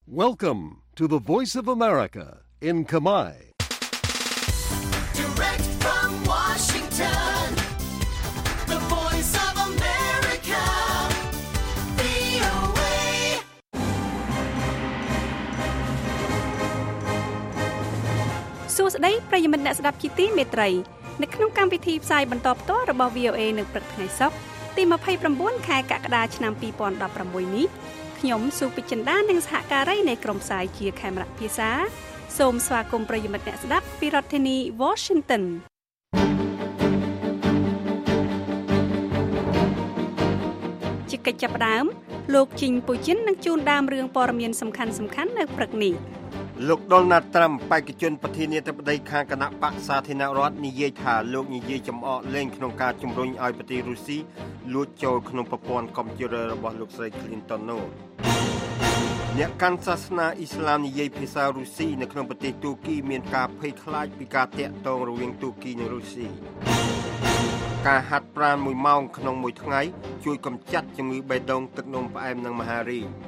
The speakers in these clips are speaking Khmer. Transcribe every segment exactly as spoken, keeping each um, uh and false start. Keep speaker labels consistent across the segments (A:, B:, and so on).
A: Welcome to the Voice of America in Khmer.
B: Direct from Washington, the Voice of America, វី អូ เอ សួស្តីប្រិយមិត្តអ្នកស្ដាប់ជាទីមេត្រីនៅក្នុងកម្មវិធីផ្សាយបន្តផ្ទាល់របស់ វី អូ เอ នៅព្រឹកថ្ងៃសុក្រទីยี่สิบเก้าខែកក្កដាឆ្នាំยี่สิบสิบหกនេះខ្ញុំសុពិចិន្តានិងសហការីនៃក្រុមផ្សាយជាខេមរៈភាសាសូមស្វាគមន៍ប្រិយមិត្តអ្នកស្ដាប់ពីរដ្ឋធានី Washington ជាកិច្ចចាប់ផ្ដើមលោកជីងពូជីននឹងជូនដើមរឿងព័ត៌មានសំខាន់ៗនៅព្រឹកនេះ
C: លោក Donald Trump បេក្ខជនប្រធានាធិបតីខាងគណៈបក្សសាធារណរដ្ឋនិយាយថាលោកនិយាយចំអកលេងក្នុងការជំរុញឲ្យប្រទេសរុស្ស៊ីលួចចូលក្នុងប្រព័ន្ធកុំព្យូទ័ររបស់លោកស្រី Clinton នោះអ្នកកាន់សាសនាអ៊ីស្លាមនិយាយភាសារុស្ស៊ីនៅក្នុងប្រទេសទូគីមានការភ័យខ្លាចពីការតាក់ទងរវាងទូគីនិងរុស្ស៊ីការហាត់ប្រាណមួយម៉ោងក្នុងមួយថ្ងៃជួយកម្ចាត់ជំងឺបេះដូងទឹកនោមផ្អែមនិងមហារីក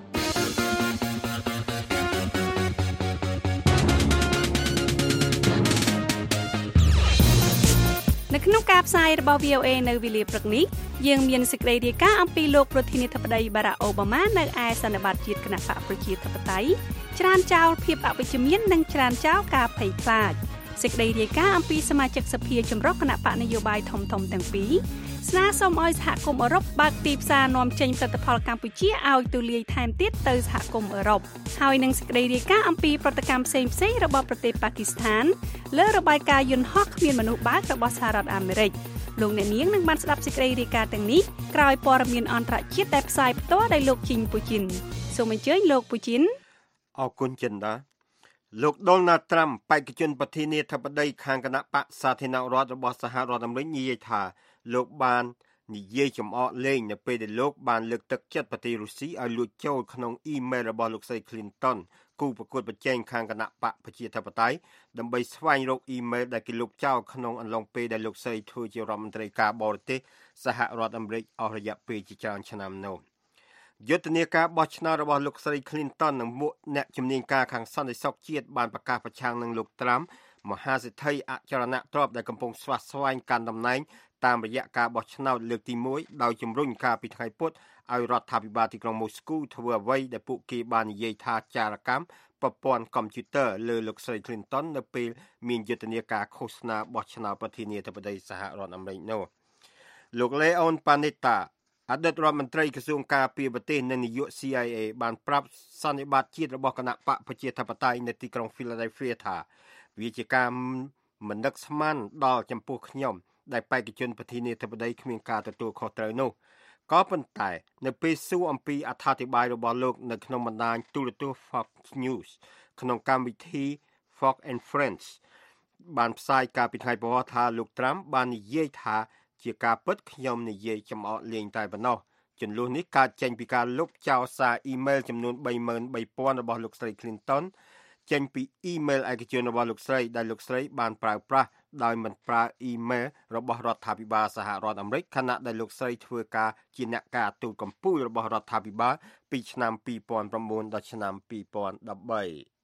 B: នៅក្នុងការផ្សាយរបស់ វី អូ เอ នៅវេលាព្រឹកនេះយើងមានសេចក្តីរាយការណ៍អំពីលោកប្រធានាធិបតី Barack Obama នៅឯសន្និបាតជាតិគណបក្សប្រជាធិបតេយ្យច្រានចោលភាពអវិជ្ជមាននិងច្រានចោលការភ័យខ្លាចសេចក្តីរាយការណ៍អំពីសមាជិកសភាចម្រុះគណបក្សនយោបាយធំៗទាំងពីរស្នើសុំឲ្យសហគមន៍អឺរ៉ុបបើកទីផ្សារនាំចេញផលិតផលកម្ពុជាឲ្យទូលាយថែមទៀតទៅសហគមន៍អឺរ៉ុបហើយនឹងសេចក្តីរាយការណ៍អំពីប្រតិកម្មផ្សេងៗរបស់ប្រទេសប៉ាគីស្ថានលើរបាយការណ៍យន្តហោះគ្មានមនុស្សបើករបស់សហរដ្ឋអាមេរិកលោកអ្នកនាងនឹងបានស្ដាប់សេចក្តីរាយការណ៍ទាំងនេះក្រោយព័ត៌មានអន្តរជាតិដែលផ្សាយផ្ទាល់ដោយលោកជីងពូជីនសូមអញ្ជើញលោកពូជីន
C: អរគុណចិនដាលោក Donald Trump បេក្ខជនប្រធានាធិបតីខាងគណៈបក្សសាធារណរដ្ឋរបស់សហរដ្ឋអាមេរិកនិយាយថាលោកបាននិយាយចំអកលេងនៅពេលដែលលោកបានលើកទឹកចិត្តប្រទេសរុស្ស៊ីឲ្យលួចចូលក្នុងអ៊ីមែលរបស់លោកស្រី Clinton គូប្រកួតប្រជែងខាងគណៈបក្សប្រជាធិបតេយ្យដើម្បីស្វែងរកអ៊ីមែលដែលគេលុបចោលក្នុងអំឡុងពេលដែលលោកស្រីធ្វើជារដ្ឋមន្ត្រីការបរទេសសហរដ្ឋអាមេរិកអស់រយៈពេលជាច្រើនឆ្នាំនោះយុទ្ធនាការបោះឆ្នោតរបស់លោកស្រី Clinton និងមុខអ្នកជំនាញការខាងសន្តិសុខជាតិបានប្រកាសប្រឆាំងនឹងលោក Trump មហាសេដ្ឋីអចលនទ្រព្យដែលកំពុងស្វាស្វែងកាន់តំណែងតាមរយៈការបោះឆ្នោតលើកទីមួយដោយជំរុញការពីថ្ងៃពុធឲ្យរដ្ឋាភិបាលទីក្រុងម៉ូស្គូធ្វើអ្វីដែលពួកគេបាននិយាយថាចារកម្មប្រព័ន្ធកុំព្យូទ័រលើលោកស្រី Clinton នៅពេលមានយុទ្ធនាការឃោសនាបោះឆ្នោតប្រធានាធិបតីសហរដ្ឋអាមេរិកនោះលោក Leon Panetta អតីតរដ្ឋមន្ត្រីក្រសួងការពារប្រទេសនិងនាយក C I A បានប្រាប់សន្និបាតជាតិរបស់គណៈបកប្រជាធិបតេយ្យនៅទីក្រុង Philadelphia ថាវាជាការមិននឹកស្មានដល់ចំពោះខ្ញុំដែលបេក្ខជនប្រធានាធិបតីគ្មានការទទួលខុសត្រូវនោះក៏ប៉ុន្តែនៅពេលសួរអំពីអត្ថាធិប្បាយរបស់លោកនៅក្នុងបណ្ដាញទូរទស្សន៍ Fox News ក្នុងកម្មវិធី Fox and Friends បានផ្សាយការពីថ្ងៃព្រហស្បតិ៍ថាលោក Trump បាននិយាយថាជាការពិតខ្ញុំនិយាយចំអកលេងតែប៉ុណ្ណោះចន្លោះនេះកើតចេញពីការលុបចោលសារអ៊ីមែលចំនួន 三万三千 របស់លោកស្រី Clinton ចេញពីអ៊ីមែលឯកជនរបស់លោកស្រីដែលលោកស្រីបានប្រើប្រាស់ដោយមិនប្រើអ៊ីមែលរបស់រដ្ឋាភិបាលសហរដ្ឋអាមេរិកខណៈដែលលោកស្រីធ្វើការជាអ្នកការទូតកម្ពុជារបស់រដ្ឋាភិបាលពីឆ្នាំពីរពាន់ប្រាំបួនដល់ឆ្នាំពីរពាន់ដប់បី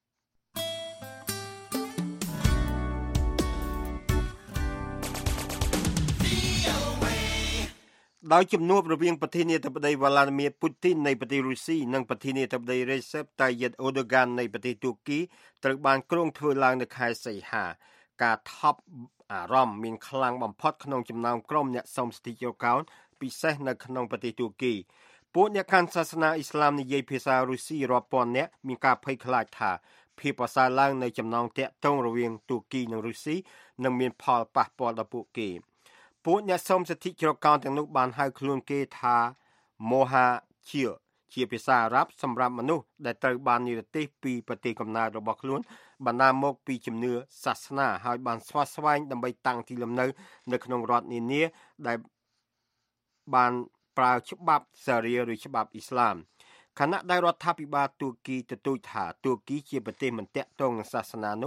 C: ដោយជំនួបរវាងប្រធានាធិបតី Vladimir Putin នៃប្រទេសរុស្ស៊ីនិងប្រធានាធិបតី Recep Tayyip Erdogan នៃប្រទេសទូគីត្រូវបានគ្រោងធ្វើឡើងនៅខែសីហាការថប់អារម្មណ៍មានខ្លាំងបំផុតក្នុងចំណោមក្រុមអ្នកសុំសិទ្ធិជ្រកកោនពិសេសនៅក្នុងប្រទេសទូគីពួកអ្នកកាន់សាសនាអ៊ីស្លាមនិយាយភាសារុស្ស៊ីរាប់ពាន់នាក់មានការភ័យខ្លាចថាភាពប្រសើរឡើងនៃចំណងទាក់ទងរវាងទូគីនិងរុស្ស៊ីនឹងមានផលប៉ះពាល់ដល់ពួកគេពួកអ្នកសុំសិទ្ធិជ្រកកោនទាំងនោះបានហៅខ្លួនគេថា Mohajir ជាភាសាអារ៉ាប់សម្រាប់មនុស្សដែលត្រូវបាននិរទេសពីប្រទេសកំណើតរបស់ខ្លួនបណ្ដាមកពីជំនឿសាសនាហើយបានស្វាស្វែងដើម្បីតាំងទីលំនៅនៅក្នុងរដ្ឋនានាដែលបានប្រើច្បាប់សារីឬច្បាប់អ៊ីស្លាមខណៈដែលរដ្ឋាភិបាលទូគីទទូចថាទូគីជាប្រទេសមិនទាក់ទងនឹងសាសនានោះ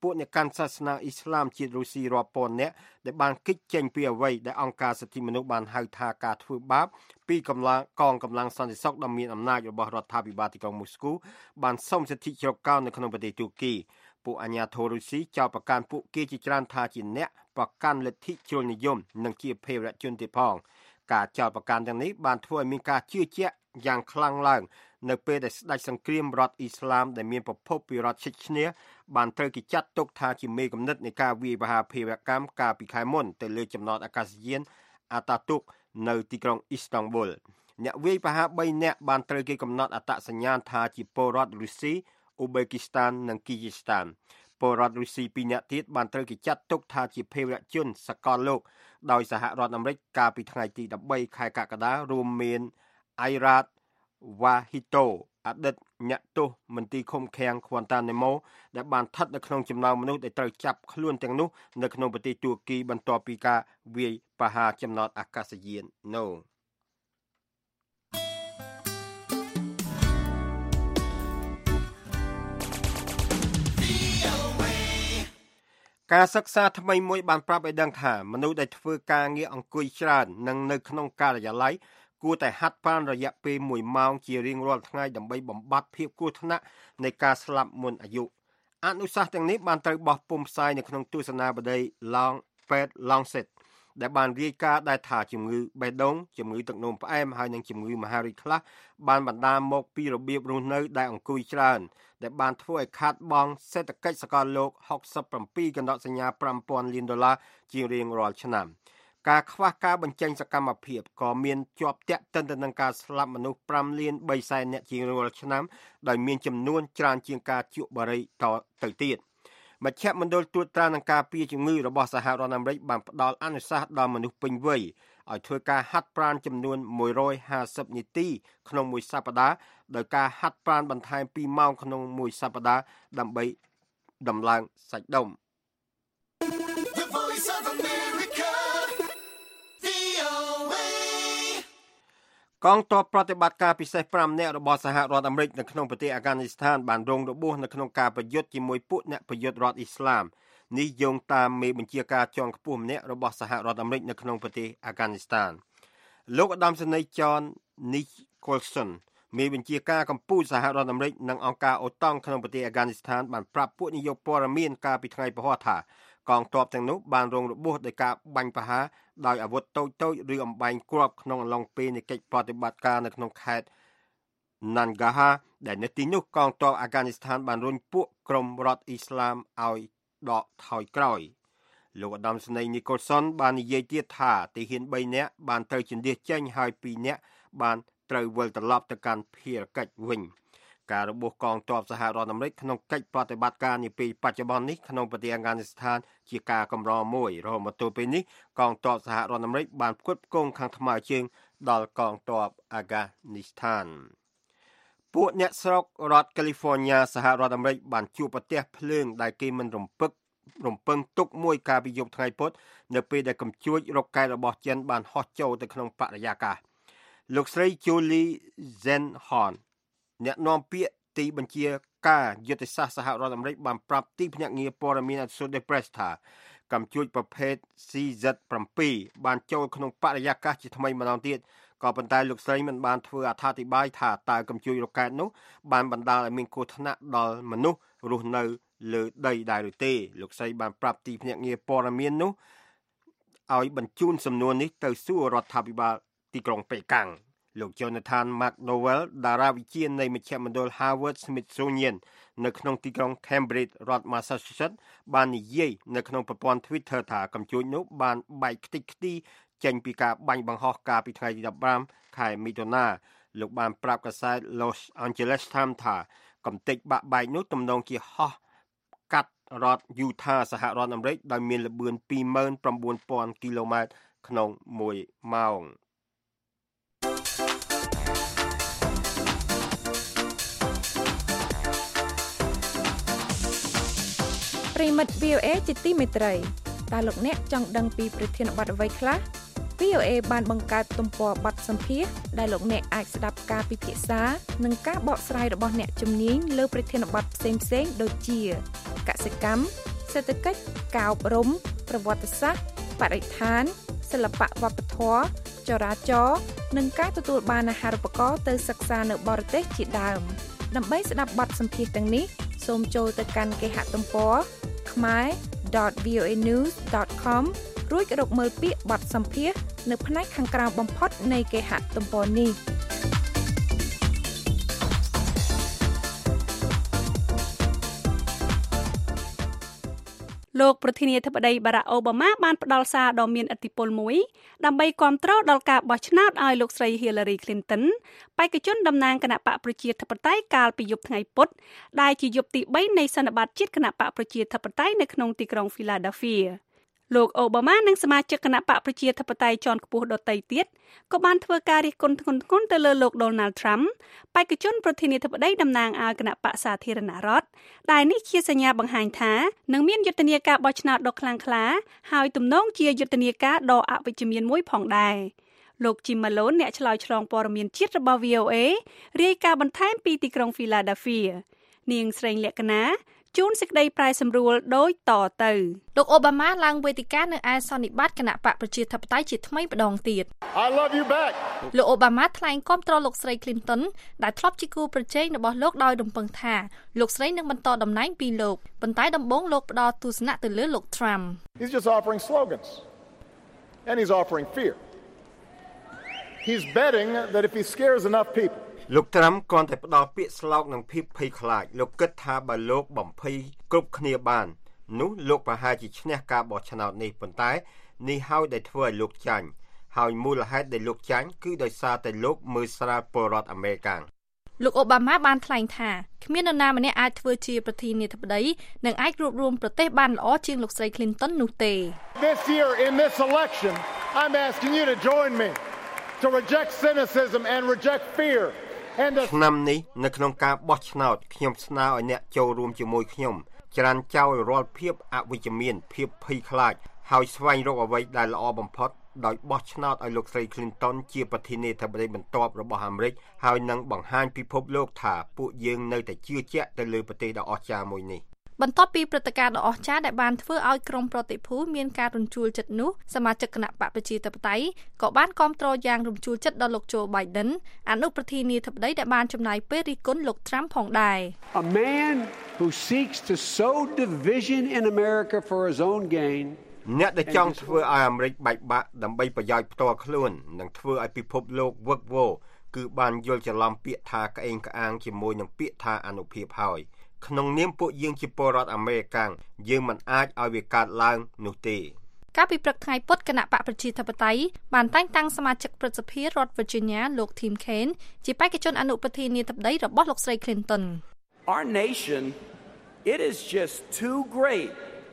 C: ពួកអ្នកកាន់សាសនាអ៊ីស្លាមជាតិរុស្ស៊ីរាប់ពាន់នាក់ដែលបានគេចចេញពីអ្វីដែលអង្គការសិទ្ធិមនុស្សបានហៅថាការធ្វើបាបពីកម្លាំងកងកម្លាំងសន្តិសុខដ៏មានអំណាចរបស់រដ្ឋាភិបាលទីក្រុងមូស្គូបានសុំសិទ្ធិជ្រកកោននៅក្នុងប្រទេសទូគីពួកអាញាធររុស្ស៊ីចោទប្រកាន់ពួកគេជាច្រើនថាជាអ្នកប្រកាន់លទ្ធិជ្រុលនិយមនិងជាភេរវជនទៀតផងការចោទប្រកាន់ទាំងនេះបានធ្វើឲ្យមានការជឿជាក់យ៉ាងខ្លាំងឡើងនៅពេលដែលស្ដេចសង្គ្រាមរដ្ឋអ៊ីស្លាមដែលមានប្រភពពីរដ្ឋឈិចឈ្នះបានត្រូវគេចាត់ទុកថាជាមេកំណត់នៃការវាយប្រហារភេរវកម្មកាលពីខែមុនទៅលើចំណតអាកាសយានអាតាតុកនៅទីក្រុងអ៊ីស្តង់ប៊ុលអ្នកវាយប្រហារបីនាក់បានត្រូវគេកំណត់អត្តសញ្ញាណថាជាពលរដ្ឋរុស្ស៊ីអ៊ូបេគីស្តាននិងគីហ្គីស្តានពលរដ្ឋរុស្ស៊ីពីរនាក់ទៀតបានត្រូវគេចាត់ទុកថាជាភេរវជនសកលលោកដោយសហរដ្ឋអាមេរិកកាលពីថ្ងៃទីដប់បីខែកក្កដារួមមានអៃរ៉ាតវ៉ាហ៊ីតូអតីតអ្នកទោសមន្ទីរឃុំឃាំងខ្វាន់តាណាម៉ូដែលបានស្ថិតនៅក្នុងចំណោមមនុស្សដែលត្រូវចាប់ខ្លួនទាំងនោះនៅក្នុងប្រទេសទួរគីបន្ទាប់ពីការវាយប្រហារចំណតអាកាសយាននោះការសិក្សាថ្មីមួយបានប្រាប់ឲ្យដឹងថាមនុស្សដែលធ្វើការងារអង្គុយច្រើននិងនៅក្នុងការិយាល័យគួរតែហាត់ប្រាណរយៈពេលមួយម៉ោងជារៀងរាល់ថ្ងៃដើម្បីបំបត្តិភាពគ្រោះថ្នាក់នៃការស្លាប់មុនអាយុអនុសាសន៍ទាំងនេះបានត្រូវបោះពុម្ពផ្សាយនៅក្នុងទស្សនាបតី Long Ped Lancet ដែលបានរាយការណ៍ដែរថាជំងឺបេះដូងជំងឺទឹកនោមផ្អែមហើយនិងជំងឺមហារីកខ្លះបានបណ្ដាលមកពីរបៀបរស់នៅដែលអង្គុយច្រើនដែលបានធ្វើឲ្យខាតបង់សេដ្ឋកិច្ចសកលលោកហុកសិបbảyកណ្ដកសញ្ញាប្រាំពាន់លានដុល្លារជារៀងរាល់ឆ្នាំការខ្វះការបញ្ចេញសកម្មភាពក៏មានជាប់ទាក់ទិនទៅនឹងការស្លាប់មនុស្សប្រាំលានបីសែននាក់ជារៀងរាល់ឆ្នាំដោយមានចំនួនច្រើនជាងការជក់បារីតទៅទៀតមជ្ឈមណ្ឌលត្រួតត្រានឹងការពារជំងឺរបស់សហរដ្ឋអាមេរិកបានផ្ដល់អនុសាសន៍ដល់មនុស្សពេញវ័យឲ្យធ្វើការហាត់ប្រាណចំនួនមួយរយហាសិបនាទីក្នុងមួយសប្តាហ៍ដោយការហាត់ប្រាណបន្ថែមពីរម៉ោងក្នុងមួយសប្តាហ៍ដើម្បីដំឡើងសាច់ដុំកងទ័ពប្រតិបត្តិការពិសេសប្រាំនាក់របស់សហរដ្ឋអាមេរិកនៅក្នុងប្រទេសអាហ្គានីស្ថានបានរងរបួសនៅក្នុងការប្រយុទ្ធជាមួយពួកអ្នកប្រយុទ្ធរដ្ឋអ៊ីស្លាមនេះយោងតាមមេបញ្ជាការជាន់ខ្ពស់ម្នាក់របស់សហរដ្ឋអាមេរិកនៅក្នុងប្រទេសអាហ្គានីស្ថានលោកឧត្តមសេនីយ៍ John Nicholson មេបញ្ជាការកម្ពុជាសហរដ្ឋអាមេរិកនិងអង្គការអូតង់ក្នុងប្រទេសអាហ្គានីស្ថានបានប្រាប់ពួកនាយកព័ត៌មានកាលពីថ្ងៃពហុថាកងទ័ពទាំងនោះបានរងរបួសដោយការបាញ់ប្រហារដោយអាវុធតូចៗឬអំបែងគ្រាប់ក្នុងអំឡុងពេលនៃកិច្ចប្រតិបត្តិការនៅក្នុងខេត្ត Nangarhar ដែលនៅទីនោះកងទ័ពអាហ្គានីស្ថានបានរុញពួកក្រុមរដ្ឋអ៊ីស្លាមឲ្យដកថយក្រោយលោកឧត្តមសេនីយ៍ Nicholson បាននិយាយទៀតថាទាហានបីនាក់បានត្រូវជណ្ឌាសចេញហើយពីរនាក់បានត្រូវវិលត្រឡប់ទៅកាន់ភារកិច្ចវិញការរបួសកងទ័ពសហរដ្ឋអាមេរិកក្នុងកិច្ចប្រតិបត្តិការនាពេលបច្ចុប្បន្ននេះក្នុងប្រទេសអាហ្គានីស្ថានជាការកម្រមួយរហូតមកទល់ពេលនេះកងទ័ពសហរដ្ឋអាមេរិកបានផ្គត់ផ្គង់ខាងថ្មើរជើងដល់កងទ័ពអាហ្គានីស្ថានពួកអ្នកស្រុករដ្ឋកាលីហ្វ័រញ៉ាសហរដ្ឋអាមេរិកបានជួបប្រទះភ្លើងដែលគេមិនរំពឹងរំពឹងទុកមួយកាលពីយប់ថ្ងៃពុធនៅពេលដែលកំជួចរ៉ុកកែតរបស់ចិនបានហោះចូលទៅក្នុងបរិយាកាសលោកស្រី Julie Zenhorn អ្នកនាំពាក្យទីបញ្ជាការយុទ្ធសាស្ត្រសហរដ្ឋអាមេរិកបានប្រាប់ទីភ្នាក់ងារព័ត៌មាន Associated Press ថាកំជួចប្រភេទ ซี เซด เจ็ด បានចូលក្នុងបរិយាកាសជាថ្មីម្ដងទៀតក៏ប៉ុន្តែលោកស្រីមិនបានធ្វើអត្ថាធិប្បាយថាតើកំជួចរ៉ុកកែតនោះបានបណ្ដាលឲ្យមានគ្រោះថ្នាក់ដល់មនុស្សរស់នៅលើដីដែរឬទេលោកស្រីបានប្រាប់ទីភ្នាក់ងារព័ត៌មាននោះឲ្យបញ្ជូនសំណួរនេះទៅសួររដ្ឋាភិបាលទីក្រុងប៉េកាំងលោក Jonathan McDowell តារាវិទ្យានៃមជ្ឈមណ្ឌល Harvard Smithsonian នៅក្នុងទីក្រុង Cambridge រដ្ឋ Massachusetts បាននិយាយនៅក្នុងប្រព័ន្ធ Twitter ថាកំជួចនោះបានបែកខ្ទេចខ្ទីចេញពីការបាញ់បង្ហោះកាលពីថ្ងៃទីដប់ប្រាំខែមិថុនាលោកបានប្រាប់កាសែត Los Angeles Times ថាកំទេចបាក់បែកនោះទំនងជាហោះកាត់រដ្ឋ Utah សហរដ្ឋអាមេរិកដោយមានល្បឿនពីរម៉ឺនប្រាំបួនពាន់គីឡូម៉ែត្រក្នុងមួយម៉ោង
D: ប្រិមិត្ត វី អូ เอ ជាទីមេត្រីតើលោកអ្នកចង់ដឹងពីប្រធានបទអ្វីខ្លះ វី អូ เอ បានបង្កើតទំព័របទសម្ភាសន៍ដែលលោកអ្នកអាចស្ដាប់ការពិភាក្សានិងការបកស្រាយរបស់អ្នកជំនាញលើប្រធានបទផ្សេងៗដូចជាកសិកម្មសេដ្ឋកិច្ចការអប់រំប្រវត្តិសាស្ត្របរិស្ថានសិល្បៈវប្បធម៌ចរាចរណ៍និងការទទួលបានអាហារូបករណ៍ទៅសិក្សានៅបរទេសជាដើមដើម្បីស្ដាប់បទសម្ភាសន៍ទាំងនេះសូមចូលទៅកាន់គេហទំព័រ khmer dot v o a news dot com រួចរកមើលពាក្យបទសម្ភាសន៍នៅផ្នែកខាងក្រោមបំផុតនៃគេហទំព័រនេះ
B: លោកប្រធានាធិបតីបារ៉ាក់អូបាម៉ាបានផ្ដល់សារដ៏មានឥទ្ធិពលមួយដើម្បីគាំទ្រដល់ការបោះឆ្នោតឲ្យលោកស្រី Hillary Clinton បេក្ខជនតំណាងគណបកប្រជាធិបតេយ្យកាលពីយប់ថ្ងៃពុធដែលជាយប់ទីបីនៃសន្និបាតជាតិគណបកប្រជាធិបតេយ្យនៅក្នុងទីក្រុង Philadelphia លោកអូបាម៉ានិងសមាជិកគណបកប្រជាធិបតេយ្យជាន់ខ្ពស់ដទៃទៀតក៏បានធ្វើការរិះគន់ធ្ងន់ធ្ងរទៅលើលោក Donald Trump បេក្ខជនប្រធានាធិបតីតំណាងឲ្យគណបកសាធារណរដ្ឋដែលនេះជាសញ្ញាបង្ហាញថានឹងមានយុទ្ធនាការបោះឆ្នោតដ៏ខ្លាំងក្លាហើយទំនងជាយុទ្ធនាការដ៏អវិជ្ជមានមួយផងដែរលោក Jim Malone អ្នកឆ្លើយឆ្លងព័ត៌មានជាតិរបស់ V O A រាយការណ៍បន្ថែមពីទីក្រុង Philadelphia នាងស្រីលក្ខណាជួនសេចក្តីប្រែសម្រួលដូចតទៅលោកអូបាម៉ាឡើងវេទិកានៅឯសន្និបាតគណៈបកប្រជាធិបតេយ្យជាថ្មីម្ដងទៀត
E: I love you back
B: លោកអូបាម៉ាថ្លែងគាំទ្រលោកស្រី Clinton ដែលធ្លាប់ជាគូប្រជែងរបស់លោកដោយរំពឹងថាលោកស្រីនឹងបន្តតំណែងពីលោកប៉ុន្តែដំបូងលោកផ្ដល់ទស្សនៈទៅលើលោក Trump
E: He's just offering slogans and he's offering fear He's betting that if he scares enough people
C: លោកត្រាំគ្រាន់តែផ្ដល់ពាក្យស្លោកនឹងភាពភ័យខ្លាចលោកគិតថាបើលោកបំភ័យគ្រប់គ្នាបាននោះលោកប្រហែលជាឈ្នះការបោះឆ្នោតនេះប៉ុន្តែនេះហើយដែលធ្វើឲ្យលោកចាញ់ហើយមូលហេតុដែលលោកចាញ់គឺដោយសារតែលោកមើលស្រាលពលរដ្ឋអាមេរិកាំងលោកអូបាម៉ាបានថ្លែងថាគ្មាននរណាម្នាក់អាចធ្វើជាប្រធានាធិបតីនិងអាចរួបរวมប្រទេសបានល្អជាងលោកស្រី Clinton នោះទេ
E: This year in this election I'm asking you to join me to reject cynicism and reject fearឆ្នាំនេះនៅក្នុងការបោះឆ្នោតខ្ញុំស្នើឲ្យអ្នកចូលរួមជាមួយខ្ញុំច្រានចោលរាល់ភាពអវិជ្ជមានភាពភ័យខ្លាចហើយស្វែងរកអ្វីដែលល្អបំផុតដោយបោះឆ្នោតឲ្យលោកស្រី Clinton ជាប្រធានាធិបតីបន្ទាប់របស់អាមេរិកហើយនឹងបង្ហាញពិភពលោកថាពួកយើងនៅតែជឿជាក់ទៅលើប្រទេសដ៏អស្ចារ្យមួយនេះបន្ទាប់ពីព្រឹត្តិការណ៍ដ៏អស្ចារ្យដែលបានធ្វើឲ្យក្រុមប្រតិភូមានការរំជួលចិត្តនោះសមាជិកគណៈបកប្រជាធិបតេយ្យក៏បានគាំទ្រយ៉ាងរំជួលចិត្តដល់លោក Joe Biden អនុប្រធានាធិបតីដែលបានចំណាយពេលរិះគន់លោក Trump ផងដែរ
F: A man who seeks to sow division in America for his own gain
C: អ្នកដែលចង់ធ្វើឲ្យអាមេរិកបែកបាក់ដើម្បីប្រយោជន៍ផ្ទាល់ខ្លួននិងធ្វើឲ្យពិភពលោកវឹកវរគឺបានយល់ច្រឡំពាក្យថាក្អេងក្អាងជាមួយនឹងពាក្យថាអនុភាពហើយក្នុងនាមពួកយើងជាពលរដ្ឋអាមេរិកាំងយើងមិនអាចឲ្យវាកើតឡើងនោះទេកាលពីព្រឹកថ្ងៃពុធគណៈបកប្រជាធិបតេយ្យបានតែងតាំងសមាជិកព្រឹទ្ធសភារដ្ឋ Virginia លោក Tim Kaine ជាបេក្ខជនអនុប្រធានាធិបតីរបស់លោកស្រី Clinton
G: Our nation it is just too great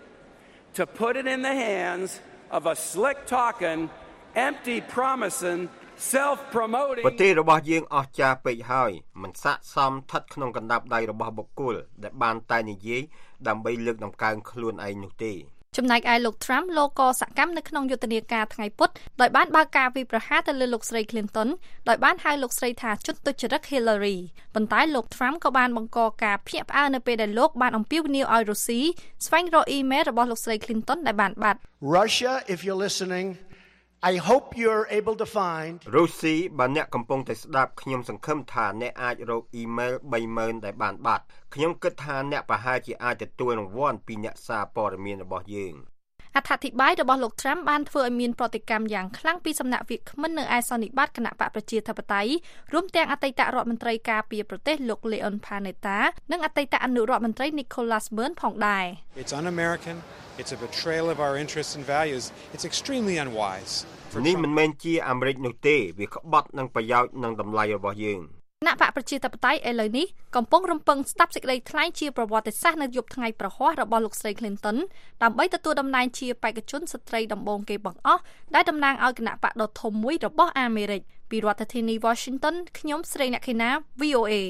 G: to put it in the hands of a slick talking empty promising self-promoting
C: ប្រទេសរបស់យើងអស្ចារ្យពេកហើយមិនស័ក្តិសមស្ថិតក្នុងកណ្ដាប់ដៃរបស់បុគ្គលដែលបានតែនិយាយដើម្បីលើកដំកើងខ្លួនឯងនោះទេចំណែកឯលោក Trump លោកក៏សកម្មនៅក្នុងយុទ្ធនាការថ្ងៃពុធដោយបានបើកការវាយប្រហារទៅលើលោកស្រី Clinton ដោយបានហៅលោកស្រីថាជនទុច្ចរិត Hillary ប៉ុន្តែលោក Trump ក៏បានបង្កការភ្ញាក់ផ្អើលនៅពេលដែលលោកបានអំពាវនាវឲ្យរុស្ស៊ីស្វែងរកអ៊ីមែលរបស់លោកស្រី Clinton ដែលបានបាត់
H: Russia if you're listening I hope you're able to find
C: រុស្ស៊ីបើអ្នកកំពុងតែស្ដាប់ខ្ញុំសង្ឃឹមថាអ្នកអាចរកអ៊ីមែល three thousand ដែលបានបាត់ខ្ញុំគិតថាអ្នកប្រហែលជាអាចទទួលរង្វាន់ពីអ្នកសារព័ត៌មានរបស់យើងអត្ថាធិប្បាយរបស់លោក Trump បានធ្វើឲ្យមានប្រតិកម្មយ៉ាងខ្លាំងពីសំណាក់វាគ្មិននៅឯសន្និបាតគណៈបកប្រជាធិបតេយ្យរួមទាំងអតីតរដ្ឋមន្ត្រីការពារប្រទេសលោក Leon Panetta និងអតីតអនុរដ្ឋមន្ត្រី Nicholas Burns ផងដែរ
I: It's un-American it's a betrayal of our interests and values it's extremely unwise
C: នេះមិនមែនជាអាមេរិកនោះទេវាក្បត់នឹងប្រយោជន៍និងតម្លៃរបស់យើងគណៈបកប្រជាធិបតេយ្យឥឡូវនេះកំពុងរំពឹងស្ដាប់សេចក្តីថ្លែងជាប្រវត្តិសាស្ត្រនៅយប់ថ្ងៃប្រហ័សរបស់លោកស្រី Clinton ដើម្បីទទួលតំណែងជាបេក្ខជនស្ត្រីដំបូងគេបង្អស់ដែលតំណាងឲ្យគណៈបកដ៏ធំមួយរបស់អាមេរិកពីរដ្ឋធានី Washington ខ្ញុំស្រីអ្នកខេណា V O A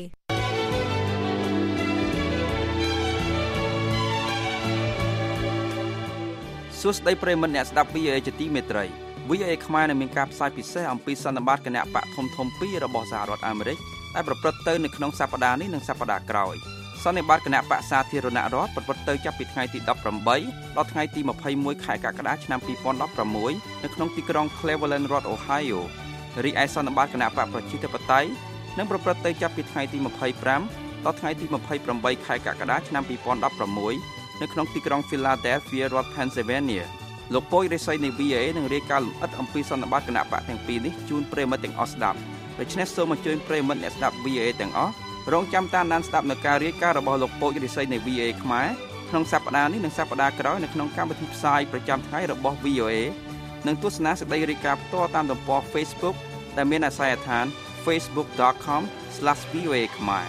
J: សួស្តីប្រិយមិត្តអ្នកស្ដាប់ V O A ជាទីមេត្រី V O A ខ្មែរនឹងមានការផ្សាយពិសេសអំពីសន្និបាតគណៈបកធំធំពីររបស់សហរដ្ឋអាមេរិកដែលប្រព្រឹត្តទៅនៅក្នុងសប្តាហ៍នេះនិងសប្តាហ៍ក្រោយសសន្និបាតគណៈបក្សសាធារណរដ្ឋប្រព្រឹត្តទៅចាប់ពីថ្ងៃទីដប់ប្រាំបីដល់ថ្ងៃទីម្ភៃមួយខែកក្កដាឆ្នាំពីរពាន់ដប់ប្រាំមួយនៅក្នុងទីក្រុង Cleveland រដ្ឋ Ohio រីឯសន្និបាតគណៈបកប្រជាធិបតេយ្យនឹងប្រព្រឹត្តទៅចាប់ពីថ្ងៃទីម្ភៃប្រាំដល់ថ្ងៃទីម្ភៃប្រាំបីខែកក្កដាឆ្នាំពីរពាន់ដប់ប្រាំមួយនៅក្នុងទីក្រុង Philadelphia រដ្ឋ Pennsylvania លោកពូចរិស័យនៃ វី អូ เอ នឹងរាយការណ៍លម្អិតអំពីសន្និបាតគណៈបកទាំងពីរនេះជូនប្រិយមិត្តទាំងអស់ស្ដាប់ដូច្នេះសូមអញ្ជើញប្រិយមិត្តអ្នកស្ដាប់ វី អូ เอ ទាំងអស់រងចាំតាមដានស្ដាប់នៅការរាយការណ៍របស់លោកពូចរិស័យនៃ វី អូ เอ ខ្មែរក្នុងសប្ដាហ៍នេះនិងសប្ដាហ៍ក្រោយនៅក្នុងកម្មវិធីផ្សាយប្រចាំថ្ងៃរបស់ វី អូ เอ និងទស្សនាសេចក្តីរាយការណ៍ផ្ទាល់តាមទំព័រ Facebook ដែលមានអាសយដ្ឋាន facebook dot com slash v o a ខ្មែរ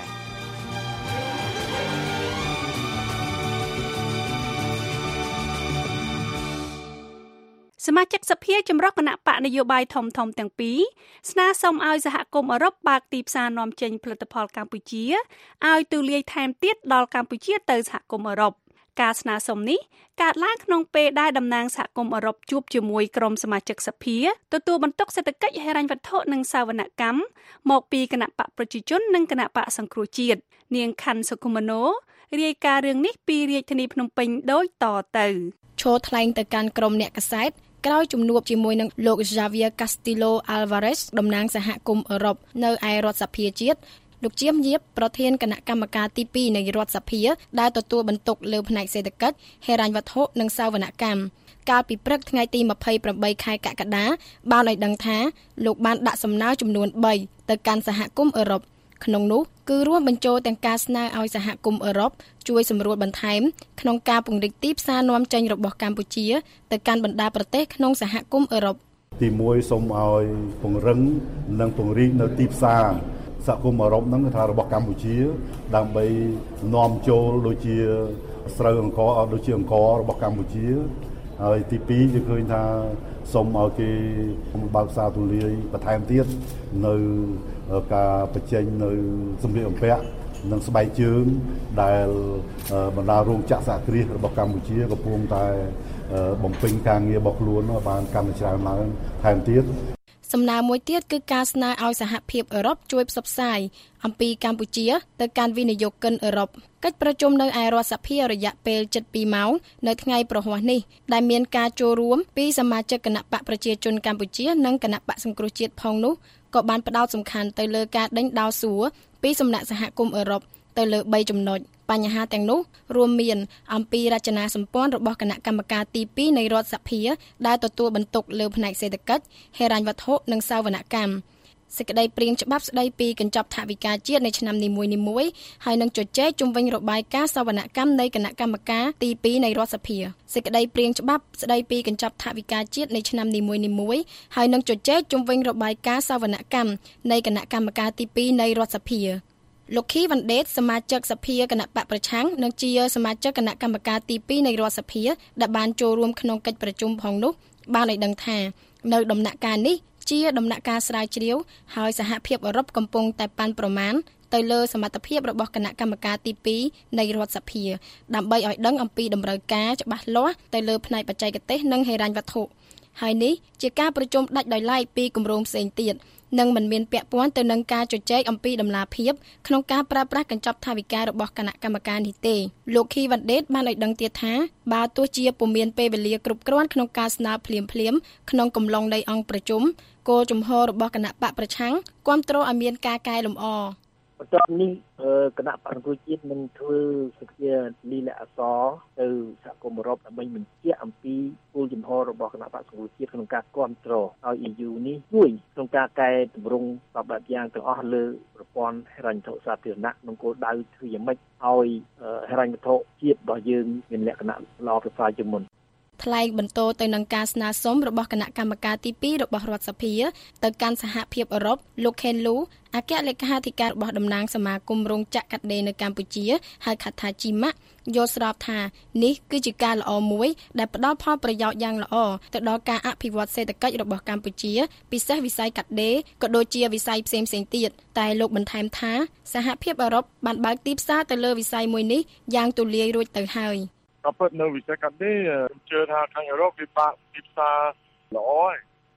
B: សមាជិកសភាចម្រុះគណៈបកនយោបាយធំធំទាំងពីរស្នើសុំឲ្យសហគមន៍អឺរ៉ុបបើកទីផ្សារនាំចេញផលិតផលកម្ពុជាឲ្យទូលាយថែមទៀតដល់កម្ពុជាទៅសហគមន៍អឺរ៉ុបការស្នើសុំនេះកើតឡើងក្នុងពេលដែលតំណាងសហគមន៍អឺរ៉ុបជួបជាមួយក្រុមសមាជិកសភាទទួលបន្ទុកសេដ្ឋកិច្ចហិរញ្ញវត្ថុនិងសាវនកម្មមកពីគណៈបកប្រជាជននិងគណៈបកសង្គ្រោះជាតិនាងខាន់សុខុមណូរាយការណ៍រឿងនេះពីរាជធានីភ្នំពេញដូចតទៅ
K: ឈរថ្លែងទៅកាន់ក្រុមអ្នកកាសែតក្រោយជំនួបជាមួយនឹងលោក Javier Castillo Alvarez តំណាងសហគមន៍អឺរ៉ុបនៅឯរដ្ឋសភាជាតិលោកជាមយៀបប្រធានគណៈកម្មការទីពីរនៃរដ្ឋសភាដែលទទួលបន្ទុកលើផ្នែកសេដ្ឋកិច្ចហិរញ្ញវត្ថុនិងសាវនកម្មកាលពីព្រឹកថ្ងៃទីម្ភៃប្រាំបីខែកក្កដាបានឲ្យដឹងថាលោកបានដាក់សំណើចំនួនបីទៅកាន់សហគមន៍អឺរ៉ុបក្នុងនោះគឺរួមបញ្ចូលទាំងការស្នើឲ្យសហគមន៍អឺរ៉ុបជួយសម្រួលបន្ថែមក្នុងការពង្រីកទីផ្សារនាំចេញរបស់កម្ពុជាទៅកាន់បណ្ដាប្រទេសក្នុងសហគមន៍អឺរ៉ុប
L: ទីមួយសូមឲ្យពង្រឹងនិងពង្រីកនៅទីផ្សារសហគមន៍អឺរ៉ុបហ្នឹងគឺថារបស់កម្ពុជាដើម្បីនាំចូលដូចជាស្រូវអង្ករដូចជាអង្កររបស់កម្ពុជាហើយទីពីរយើងឃើញថាសូមឲ្យគេបើកផ្សារទូលាយបន្ថែមទៀតនៅការបញ្ចេញនៅសម្ភារបំពាក់និងស្បែកជើងដែលបណ្ដារោងចក្រសហគ្រាសរបស់កម្ពុជាកំពុងតែបំពេញការងាររបស់ខ្លួនបានកាន់តែច្រើនឡើងថែមទៀត
K: សំណើមួយទៀតគឺការស្នើឲ្យសហភាពអឺរ៉ុបជួយផ្សព្វផ្សាយអំពីកម្ពុជាទៅកាន់វិនិយោគិនអឺរ៉ុបកិច្ចប្រជុំនៅឯរដ្ឋសភារយៈពេលជិតពីរម៉ោងនៅថ្ងៃប្រហ័សនេះដែលមានការចូលរួមពីសមាជិកគណៈបកប្រជាជនកម្ពុជានិងគណៈបកសង្គ្រោះជាតិផងនោះក៏បានផ្ដោតសំខាន់ទៅលើការដេញដោលសួរពីសំណាក់សហគមន៍អឺរ៉ុបទៅលើបីចំណុចបញ្ហាទាំងនោះរួមមានអំពីរចនាសម្ព័ន្ធរបស់គណៈកម្មការទីពីរនៃរដ្ឋសភាដែលទទួលបន្ទុកលើផ្នែកសេដ្ឋកិច្ចហិរញ្ញវត្ថុនិងសាវនកម្មសេចក្តីព្រាងច្បាប់ស្តីពីកញ្ចប់ថវិកាជាតិនៃឆ្នាំនីមួយៗហើយនឹងជជែកជុំវិញរបាយការណ៍សាវនកម្មនៃគណៈកម្មការទីពីរនៃរដ្ឋសភាសេចក្តីព្រាងច្បាប់ស្តីពីកញ្ចប់ថវិកាជាតិនៃឆ្នាំនីមួយៗហើយនឹងជជែកជុំវិញរបាយការណ៍សាវនកម្មនៃគណៈកម្មការទីពីរនៃរដ្ឋសភាលោកខីវ៉ាន់ដេតសមាជិកសភាគណៈបកប្រឆាំងនិងជាសមាជិកគណៈកម្មការទីពីរនៃរដ្ឋសភាដែលបានចូលរួមក្នុងកិច្ចប្រជុំផងនោះបានឲ្យដឹងថានៅដំណាក់កាលនេះជាដំណាក់កាលស្រាវជ្រាវហើយសហភាពអឺរ៉ុបកំពុងតែប៉ាន់ប្រមាណទៅលើសមត្ថភាពរបស់គណៈកម្មការទីពីរនៃរដ្ឋសភាដើម្បីឲ្យដឹងអំពីតម្រូវការច្បាស់លាស់ទៅលើផ្នែកបច្ចេកទេសនិងហិរញ្ញវត្ថុហើយនេះជាការប្រជុំដាច់ដោយឡែកពីគម្រោងផ្សេងទៀតនិងមិនមានពាក់ព័ន្ធទៅនឹងការជជែកអំពីដំណាភាពក្នុងការប្រើប្រាស់កញ្ចប់ថវិការបស់គណៈកម្មការនេះទេលោកខីវ៉ាន់ដេតបានឲ្យដឹងទៀតថាបើទោះជាពុំមានពេលវេលាគ្រប់គ្រាន់ក្នុងការស្នើភ្លាមៗក្នុងកំឡុងនៃអង្គប្រជុំគោលជំហររបស់គណៈបកប្រឆាំងគាំទ្រឲ្យមានការកែលម្អ
M: បន្ទាប់នេះគណៈបកសង្គ្រោះជាតិនឹងធ្វើសេចក្តីលិលាអក្សរទៅសហគមន៍អឺរ៉ុបដើម្បីបញ្ជាក់អំពីគោលជំហររបស់គណៈបកសង្គ្រោះជាតិក្នុងការគាំទ្រឲ្យ អ៊ី យូ នេះជួយក្នុងការកែតម្រង់បែបយ៉ាងទាំងអស់លើប្រព័ន្ធហិរញ្ញវត្ថុសាធារណៈក្នុងគោលដៅធ្វើយ៉ាងម៉េចឲ្យហិរញ្ញវត្ថុជាតិរបស់យើងមានលក្ខណៈល្អប្រសើរជាងមុន
K: ថ្លែងបន្តទៅនឹងការស្នើសុំរបស់គណៈកម្មការទីពីររបស់រដ្ឋសភាទៅកាន់សហភាពអឺរ៉ុបលោកខេនលូអគ្គលេខាធិការរបស់តំណាងសមាគមរោងចក្រកាត់ដេរនៅកម្ពុជាហៅកាត់ថាជីម៉ាក់យល់ស្របថានេះគឺជាការល្អមួយដែលផ្ដល់ផលប្រយោជន៍យ៉ាងល្អទៅដល់ការអភិវឌ្ឍសេដ្ឋកិច្ចរបស់កម្ពុជាពិសេសវិស័យកាត់ដេរក៏ដូចជាវិស័យផ្សេងៗទៀតតែលោកបន្ថែមថាសហភាពអឺរ៉ុបបានបើកទីផ្សារទៅលើវិស័យមួយនេះយ៉ាងទូលាយរួចទៅហើយ
N: ក៏ពិតនៅវិស័យកាត់ដេរខ្ញុំជឿថាខាងអឺរ៉ុបវាបាក់ទីផ្សារល្អហើយ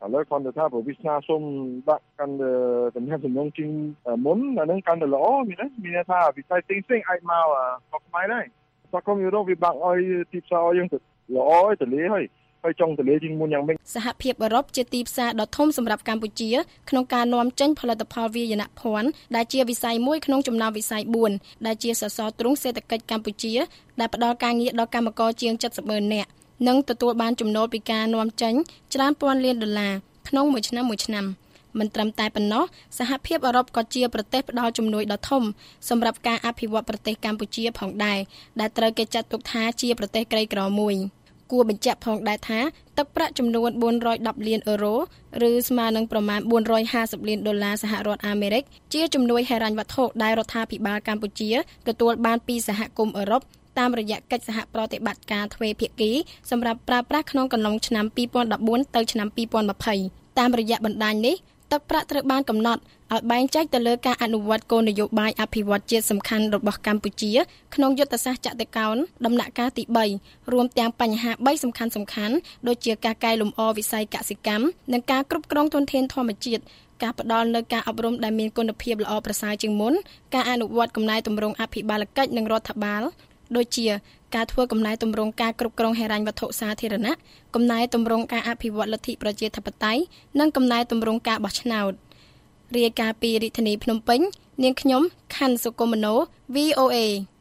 N: ឥឡូវគាត់ថាប្រវិស្នាសូមដាក់កាន់តំណែងសំណងជាងមុនអានឹងកាន់តែល្អមានទេមានថាវិស័យផ្សេងផ្សេងអាចមកមកខ្មែរដែរសហគមន៍យុរ៉ុបវាបាក់ឲ្យទីផ្សារយើងទៅល្អឲ្យទលាហើយហើយចង់ទលាជាងមុនយ៉ាងម៉េច
K: សហភាពអឺរ៉ុបជាទីផ្សារដ៏ធំសម្រាប់កម្ពុជាក្នុងការនាំចេញផលិតផលវាយនភ័ណ្ឌដែលជាវិស័យមួយក្នុងចំណោមវិស័យបួនដែលជាសសរទ្រូងសេដ្ឋកិច្ចកម្ពុជាដែលផ្ដល់ការងារដល់កម្មករជាងเจ็ดสิบម៉ឺននាក់និងទទួលបានចំណូលពីការនាំចេញច្រើនពាន់លានដុល្លារក្នុងមួយឆ្នាំមួយឆ្នាំមិនត្រឹមតែប៉ុណ្ណោះសហភាពអឺរ៉ុបក៏ជាប្រទេសផ្ដល់ជំនួយដ៏ធំសម្រាប់ការអភិវឌ្ឍប្រទេសកម្ពុជាផងដែរដែលត្រូវគេចាត់ទុកថាជាប្រទេសក្រីក្រមួយគួរបញ្ជាក់ផងដែរថាទឹកប្រាក់ចំនួនបួនរយដប់លានអឺរ៉ូឬស្មើនឹងប្រមាណបួនរយហាសិបលានដុល្លារសហរដ្ឋអាមេរិកជាជំនួយហិរញ្ញវត្ថុដែលរដ្ឋាភិបាលកម្ពុជាទទួលបានពីសហគមន៍អឺរ៉ុបតាមរយៈកិច្ចសហប្រតិបត្តិការទ្វេភាគីសម្រាប់ប្រើប្រាស់ក្នុងកំឡុងឆ្នាំពីរពាន់ដប់បួនទៅឆ្នាំពីរពាន់ម្ភៃតាមរយៈបណ្ដាញនេះទឹកប្រាក់ត្រូវបានកំណត់ឲ្យបែងចែកទៅលើការអនុវត្តគោលនយោបាយអភិវឌ្ឍជាតិសំខាន់របស់កម្ពុជាក្នុងយុទ្ធសាស្ត្រចតុកោណដំណាក់កាលទីបីរួមទាំងបញ្ហាបីសំខាន់សំខាន់ដូចជាការកែលម្អវិស័យកសិកម្មនិងការគ្រប់គ្រងធនធានធម្មជាតិការផ្ដល់នូវការអប់រំដែលមានគុណភាពល្អប្រសើរជាងមុនការអនុវត្តកំណែទម្រង់អភិបាលកិច្ចនិងរដ្ឋបាលដូចជាការធ្វើកំណែទម្រង់ការគ្រប់គ្រងហិរញ្ញវត្ថុសាធារណៈកំណែទម្រង់ការអភិវឌ្ឍលទ្ធិប្រជាធិបតេយ្យនិងកំណែទម្រង់ការបោះឆ្នោតរាយការណ៍ពីរាជធានីភ្នំពេញនាងខ្ញុំខណ្ឌសុគមនោ វី អូ เอ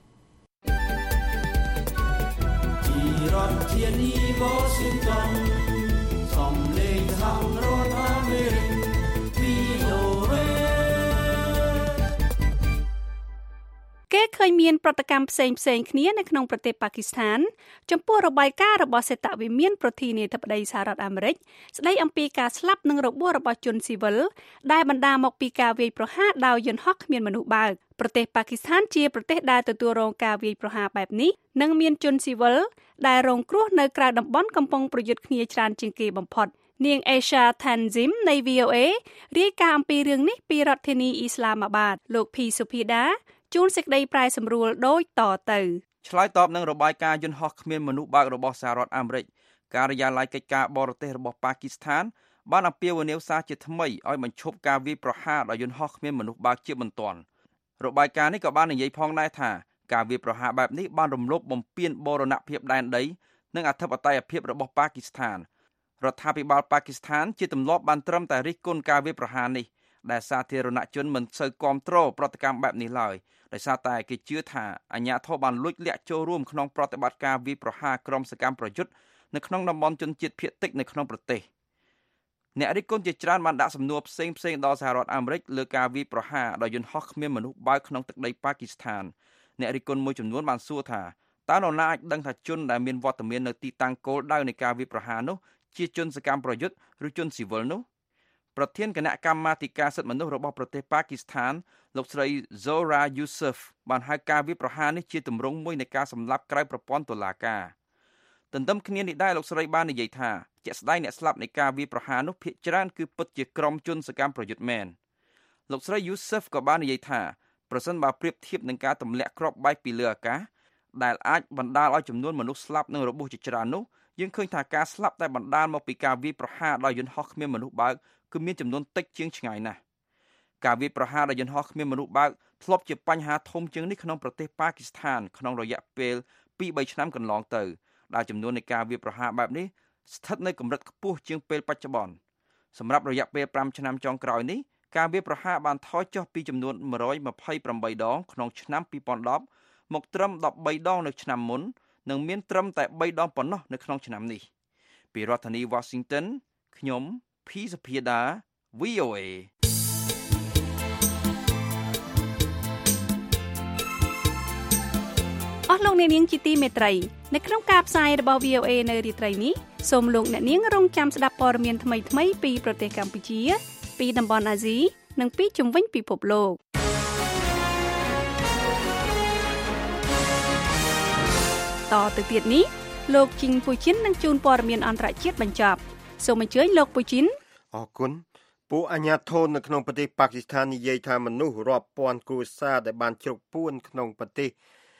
O: ពីរដ្ឋធានី Washington សំឡេងសហរដ្ឋអាមេរិក វី អូ เอ
B: គេឃើញមានប្រតិកម្មផ្សេងផ្សេងគ្នានៅក្នុងប្រទេសប៉ាគីស្ថានចំពោះរបាយការណ៍របស់សេតវិមានប្រធានាធិបតីសហរដ្ឋអាមេរិកស្ដីអំពីការស្លាប់និងរបួសរបស់ជនស៊ីវិលដែលបណ្ដាលមកពីការវាយប្រហារដោយយន្តហោះគ្មានមនុស្សបើកប្រទេសប៉ាគីស្ថានជាប្រទេសដែលទទួលរងការវាយប្រហារបែបនេះនិងមានជនស៊ីវិលដែលរងគ្រោះនៅក្រៅតំបន់កំពុងប្រយុទ្ធគ្នាច្រើនជាងគេបំផុតនាង Aisha Tanzim នៃ វី អូ เอ រាយការណ៍អំពីរឿងនេះពីរដ្ឋធានីអ៊ីស្លាមាបាតលោកភីសុភីដាជួនសេចក្តីប្រែសម្រួលដូចតទៅ
J: ឆ្លើយតបនឹងរបាយការណ៍យន្តហោះគ្មានមនុស្សបើករបស់សហរដ្ឋអាមេរិកការិយាល័យកិច្ចការបរទេសរបស់ប៉ាគីស្ថានបានអំពាវនាវសារជាថ្មីឲ្យបញ្ឈប់ការវាយប្រហារដោយយន្តហោះគ្មានមនុស្សបើកជាបន្ទាន់របាយការណ៍នេះក៏បាននិយាយផងដែរថាការវាយប្រហារបែបនេះបានរំលោភបំពានបូរណភាពដែនដីនិងអធិបតេយ្យភាពរបស់ប៉ាគីស្ថានរដ្ឋាភិបាលប៉ាគីស្ថានជាទម្លាប់បានត្រឹមតែរិះគន់ការវាយប្រហារនេះដែលសាធារណជនមិនសូវគាំទ្រប្រតិកម្មបែបនេះឡើយដោយសារតែគេជឿថាអាញាធិបតេយ្យបានលួចលាក់ចូលរួមក្នុងប្រតិបត្តិការវាយប្រហារក្រុមសកម្មប្រយុទ្ធនៅក្នុងតំបន់ជនជាតិភាគតិចនៅក្នុងប្រទេសអ្នករិះគន់ជាច្រើនបានដាក់សំណួរផ្សេងផ្សេងដល់សហរដ្ឋអាមេរិកលើការវាយប្រហារដោយយន្តហោះគ្មានមនុស្សបើកក្នុងទឹកដីប៉ាគីស្ថានអ្នករិះគន់មួយចំនួនបានសួរថាតើនរណាអាចដឹងថាជនដែលមានវត្តមាននៅទីតាំងគោលដៅនៃការវាយប្រហារនោះជាជនសកម្មប្រយុទ្ធឬជនស៊ីវិលនោះប្រធានគណៈកម្មាធិការសិទ្ធិមនុស្សរបស់ប្រទេសប៉ាគីស្ថានលោកស្រី Zora Yusuf បានហៅការវាយប្រហារនេះជាទម្រង់មួយនៃការសម្លាប់ក្រៅប្រព័ន្ធតុលាការទន្ទឹមគ្នានេះដែរលោកស្រីបាននិយាយថាជាក់ស្ដែងអ្នកស្លាប់នៃការវាយប្រហារនោះភាគច្រើនគឺពិតជាក្រុមជនសកម្មប្រយុទ្ធមែនលោកស្រី Yusuf ក៏បាននិយាយថាប្រសិនបើប្រៀបធៀបនឹងការទម្លាក់គ្រាប់បែកពីលើអាកាសដែលអាចបណ្ដាលឲ្យចំនួនមនុស្សស្លាប់និងរបួសជាច្រើននោះយើងឃើញថាការស្លាប់ដែលបណ្ដាលមកពីការវាយប្រហារដោយយន្តហោះគ្មានមនុស្សបើកគឺមានចំនួនតិចជាងឆ្ងាយណាស់ការវាយប្រហារដោយយន្តហោះគ្មានមនុស្សបើកធ្លាប់ជាបញ្ហាធំជាងនេះក្នុងប្រទេសប៉ាគីស្ថានក្នុងរយៈពេលពីរបីឆ្នាំកន្លងទៅដែលចំនួននៃការវាយប្រហារបែបនេះស្ថិតនៅកម្រិតខ្ពស់ជាងពេលបច្ចុប្បន្នសម្រាប់រយៈពេលប្រាំឆ្នាំចុងក្រោយនេះការវាយប្រហារបានថយចុះពីចំនួនមួយរយម្ភៃប្រាំបីដងក្នុងឆ្នាំពីរពាន់ដប់មកត្រឹមដប់បីដងនៅឆ្នាំមុននិងមានត្រឹមតែបីដងប៉ុណ្ណោះនៅក្នុងឆ្នាំនេះពីរដ្ឋធានី Washington ខ្ញុំភីសុភាដា វី អូ เอ
B: អស់លោកអ្នកនាងជាទីមេត្រីនៅក្នុងការផ្សាយរបស់ វី អូ เอ នៅរាត្រីនេះសូមលោកអ្នកនាងរងចាំស្ដាប់ព័ត៌មានថ្មីៗពីប្រទេសកម្ពុជាពីតំបន់អាស៊ីនិងពីជុំវិញពិភពលោកតទៅទៀតនេះលោកជីងពូជីននឹងជូនព័ត៌មានអន្តរជាតិបញ្ចប់សូមអញ្ជើញលោកពូជីន
C: អរគុណពួកអាជ្ញាធរនៅក្នុងប្រទេសប៉ាគីស្ថាននិយាយថាមនុស្សរាប់ពាន់គ្រួសារដែលបានជ្រកពួនក្នុងប្រទេស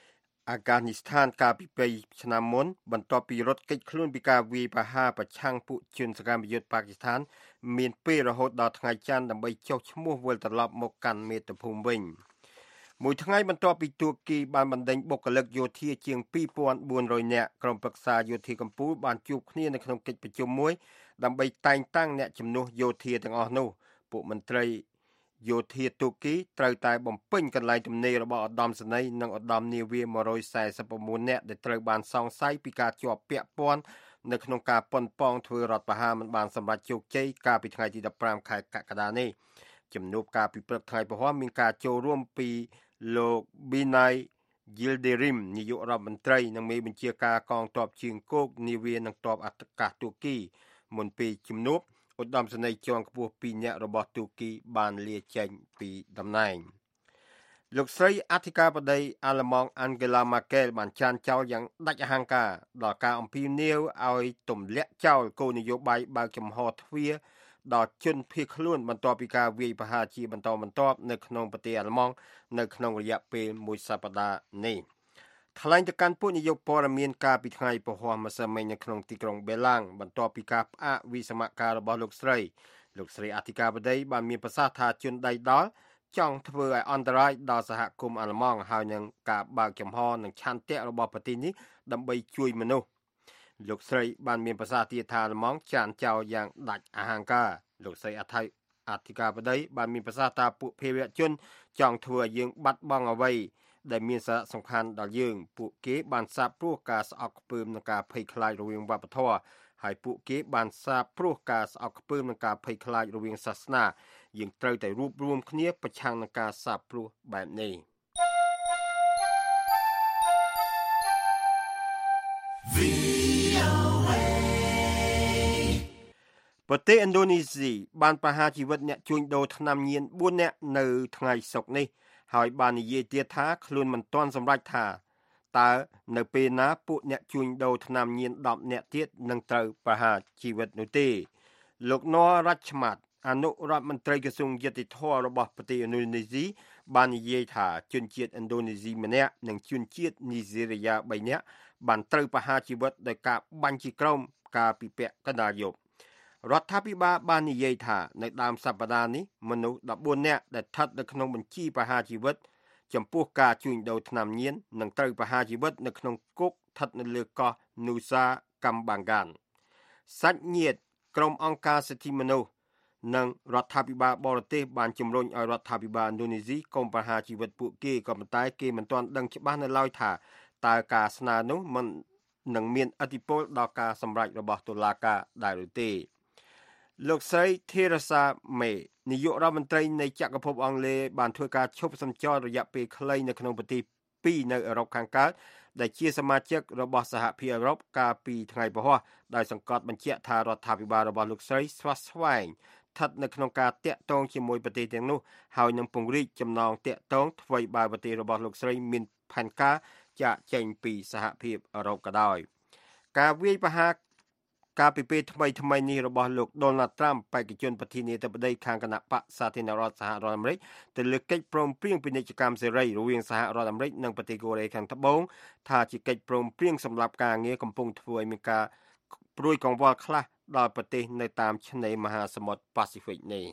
C: អាហ្គានីស្ថានកាលពីពីរឆ្នាំមុនបន្ទាប់ពីរត់គេចខ្លួនពីការវាយប្រហារប្រឆាំងពួកជនសកម្មយុទ្ធប៉ាគីស្ថានមានពេលរហូតដល់ថ្ងៃច័ន្ទដើម្បីចុះឈ្មោះវិលត្រឡប់មកកាន់មាតុភូមិវិញមួយថ្ងៃបន្ទាប់ពីទួរគីបានបណ្ដេញបុគ្គលិកយោធាជាងពីរពាន់បួនរយនាក់ក្រុមប្រឹក្សាយោធាកម្ពុជាបានជួបគ្នានៅក្នុងកិច្ចប្រជុំមួយដើម្បីតែងតាំងអ្នកជំនួសយោធាទាំងអស់នោះពួកមន្ត្រីយោធាទូគីត្រូវតែបំពេញកន្លែងទំនេររបស់ឧត្តមសេនីយ៍និងឧត្តមនាវីmột trăm bốn mươi chínនាក់ដែលត្រូវបានសង្ស័យពីការជាប់ពាក់ព័ន្ធនៅក្នុងការប៉ុនប៉ងធ្វើរដ្ឋប្រហារមិនបានសម្រេចជោគជ័យកាលពីថ្ងៃទីដប់ប្រាំខែកក្កដានេះជំនួបការពិព្រឹកថ្ងៃពហុមានការចូលរួមពីលោក Binay Yildirim នាយករដ្ឋមន្ត្រីនិងមេបញ្ជាការកងទ័ពជើងគោកនាវានិងទ័ពអត្តកាសទូគីមុនពេលជំនួបឧត្តមសេនីយ៍ជាន់ខ្ពស់ពីរនាក់របស់ទូគីបានលាចេញពីតំណែងលោកស្រីអធិការបតីអាល្លឺម៉ង់ Angela Merkel បានចានចោលយ៉ាងដាច់អហង្ការដល់ការអំពាវនាវឲ្យទម្លាក់ចោលគោលនយោបាយបើកចំហទ្វារដល់ជនភៀសខ្លួនបន្ទាប់ពីការវាយប្រហារជាបន្តបន្ទាប់នៅក្នុងប្រទេសអាល្លឺម៉ង់នៅក្នុងរយៈពេលមួយសប្តាហ៍នេះថ្លែងទៅកាន់ពួកនាយកព័ត៌មានកាលពីថ្ងៃពហុម្សិលមិញនៅក្នុងទីក្រុងបេឡាំងបន្ទាប់ពីការផ្អាកវិសមការរបស់លោកស្រីលោកស្រីអធិការបតីបានមានប្រសាសន៍ថាជនដៃដល់ចង់ធ្វើឲ្យអន្តរាយដល់សហគមន៍អាល្លឺម៉ង់ហើយនឹងការបើកចំហនិងឆន្ទៈរបស់ប្រទេសនេះដើម្បីជួយមនុស្សលោកស្រីបានមានប្រសាសន៍ទៀតថាអាល្លឺម៉ង់ចានចោលយ៉ាងដាច់អហង្ការលោកស្រីអធិអធិការបតីបានមានប្រសាសន៍ថាពួកភេរវជនចង់ធ្វើឲ្យយើងបាត់បង់អ្វីដែលមានសារៈសំខាន់ដល់យើងពួកគេបានសាបព្រោះការស្អប់ខ្ពើមនិងការភ័យខ្លាចរវាងវប្បធម៌ហើយពួកគេបានសាបព្រោះការស្អប់ខ្ពើមនិងការភ័យខ្លាចរវាងសាសនាយើងត្រូវតែរួបរวมគ្នាប្រឆាំងនឹងការសាបព្រោះបែបនេះប្រទេសឥណ្ឌូនេស៊ីបានប្រហារជីវិតអ្នកជួញដូរថ្នាំញៀនបួននាក់នៅថ្ងៃសុក្រនេះហើយបាននិយាយទៀតថាខ្លួនមិនទាន់សម្រេចថាតើនៅពេលណាពួកអ្នកជួញដូរថ្នាំញៀនដប់នាក់ទៀតនឹងត្រូវប្រហារជីវិតនោះទេលោកណ័ររ៉ាច់ឆ្មាត់អនុរដ្ឋមន្ត្រីក្រសួងយុតិធម៌របស់ប្រទេសឥណ្ឌូនេស៊ីបាននិយាយថាជនជាតិឥណ្ឌូនេស៊ីម្នាក់និងជនជាតិនីហ្សេរីយ៉ាបីនាក់បានត្រូវប្រហារជីវិតដោយការបាញ់ជាក្រុមកាលពីពាក់កណ្ដាលយប់រដ្ឋាភិបាលបាននិយាយថានៅដើមសប្តាហ៍នេះមនុស្សដប់បួននាក់ដែលស្ថិតនៅក្នុងបញ្ជីប្រហារជីវិតចំពោះការជួញដូរថ្នាំញៀននឹងត្រូវប្រហារជីវិតនៅក្នុងគុកស្ថិតនៅលើកោះ Nusa Kambangan សាច់ញាតិក្រុមអង្គការសិទ្ធិមនុស្សនិងរដ្ឋាភិបាលបរទេសបានជំរុញឲ្យរដ្ឋាភិបាលឥណ្ឌូនេស៊ីកុំប្រហារជីវិតពួកគេក៏ប៉ុន្តែគេមិនទាន់ដឹងច្បាស់នៅឡើយថាតើការស្នើនោះមិននឹងមានឥទ្ធិពលដល់ការសម្រេចរបស់តុលាការដែរឬទេលោកស្រី Theresa May នាយករដ្ឋមន្ត្រីនៃចក្រភពអង់គ្លេសបានធ្វើការឈប់សម្ចររយៈពេលខ្លីនៅក្នុងប្រទេសពីរនៅអឺរ៉ុបខាងកើតដែលជាសមាជិករបស់សហភាពអឺរ៉ុបកាលពីថ្ងៃពហុដោយសង្កត់បញ្ជាក់ថារដ្ឋាភិបាលរបស់លោកស្រីស្វាស្វែងស្ថិតនៅក្នុងការតាក់ទងជាមួយប្រទេសទាំងនោះហើយនឹងពង្រីកចំណងតាក់ទងថ្មីបើប្រទេសរបស់លោកស្រីមានផែនការចាកចេញពីសហភាពអឺរ៉ុបក៏ដោយការវាយប្រហារការពីពេលថ្មីថ្មីនេះរបស់លោក Donald Trump បេក្ខជនប្រធានាធិបតីខាងគណៈបក្សសាធារណរដ្ឋសហរដ្ឋអាមេរិកទៅលើកិច្ចព្រមព្រៀងពាណិជ្ជកម្មសេរីរវាងសហរដ្ឋអាមេរិកនិងប្រទេសកូរ៉េខាងត្បូងថាជាកិច្ចព្រមព្រៀងសម្រាប់ការងារកំពុងធ្វើឲ្យមានការព្រួយកង្វល់ខ្លះដល់ប្រទេសនៅតាមឆ្នេរមហាសមុទ្រប៉ាស៊ីហ្វិកនេះ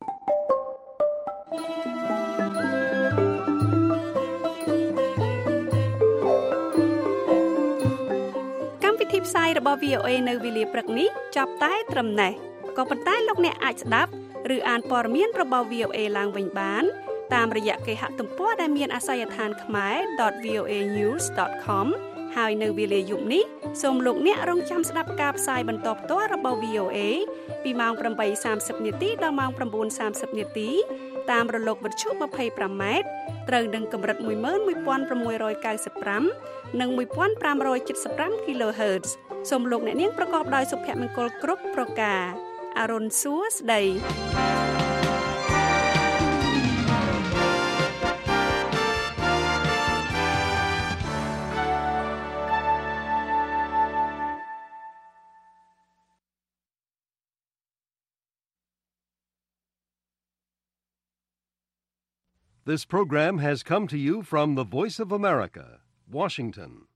B: ផ្សាយរបស់ វី អូ អេ នៅវេលាព្រឹកនេះចាប់តែត្រឹមណេះក៏ប៉ុន្តែលោកអ្នកអាចស្ដាប់ឬអានព័ត៌មានរបស់ វី អូ អេ ឡើងវិញបានតាមរយៈគេហទំព័រដែលមានអាសយដ្ឋាន ខ្មែរ ដត វី អូ អេ ញូស ដត ខម ហើយនៅវេលាយប់នេះសូមលោកអ្នករងចាំស្ដាប់ការផ្សាយបន្តផ្ទាល់របស់ វី អូ អេ ពីម៉ោង ប្រាំបីសាមសិប នាទីដល់ម៉ោង ប្រាំបួនសាមសិប នាទីតាមរលកវិទ្យុ ยี่สิบห้า ម៉ែត្រត្រូវនឹងកម្រិត một nghìn một trăm sáu mươiห้า និង một nghìn năm trăm七mươiห้า kHz សូមលោកអ្នកនាងប្រកបដោយសុភមង្គលគ្រប់ប្រការអរុនសួស្ដី
A: This program has come to you from the Voice of America, Washington